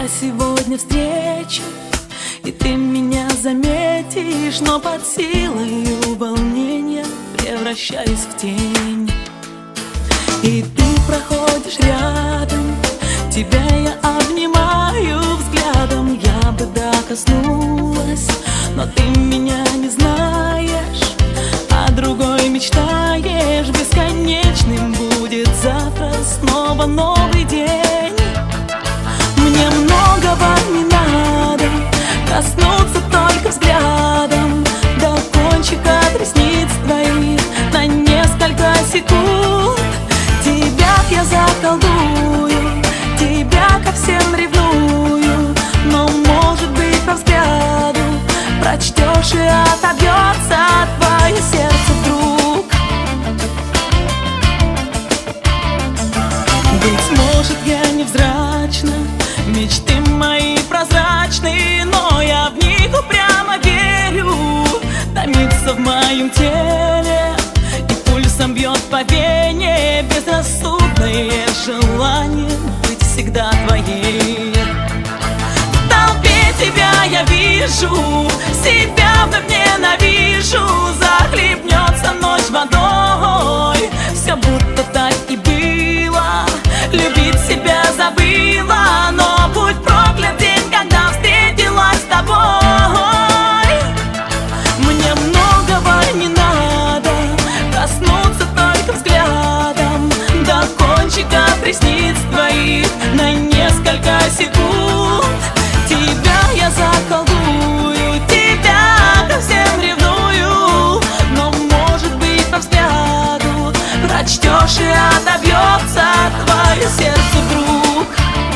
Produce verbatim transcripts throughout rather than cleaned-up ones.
тебя сегодня встречу, и ты меня заметишь, но под силой волнения превращаюсь в тень. И ты проходишь рядом, тебя я обнимаю взглядом. Я бы докоснулась, но ты меня не знаешь, а другой мечтаешь. Бесконечным будет завтра снова новый день. Мне многого не надо, коснуться только взглядом до кончика ресниц твоих на несколько секунд. Тебя я заколдую, тебя ко всем ревную, но может быть по взгляду прочтешь и отобьется твое сердце вдруг. Быть может, я невзрачна, мечты мои прозрачные, но я в них упрямо верю. Томится в моем теле и пульсом бьет по вене безрассудное желание быть всегда твоей. В толпе тебя я вижу, себя вновь ненавижу. Захлебнется ночь водой, все будто так и было. Любить себя забыла, но будь проклят день, когда встретилась с тобой. Мне многого не надо, коснуться только взглядом до кончика ресниц твоих на несколько секунд. Тебя я заколдую, тебя ко всем ревную, но может быть по взгляду прочтешь и отобьется твое сердце вдруг.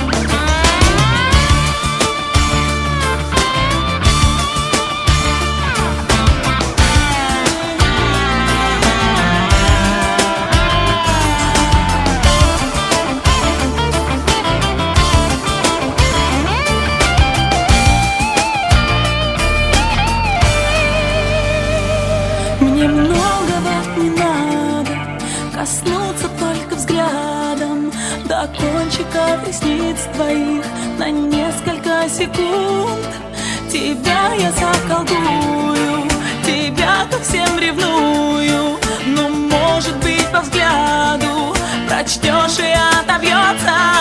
Мне многого не надо, коснуться только взглядом до кончика ресниц твоих на несколько секунд. Тебя я заколдую, тебя ко всем ревную, но может быть по взгляду прочтешь и отобьется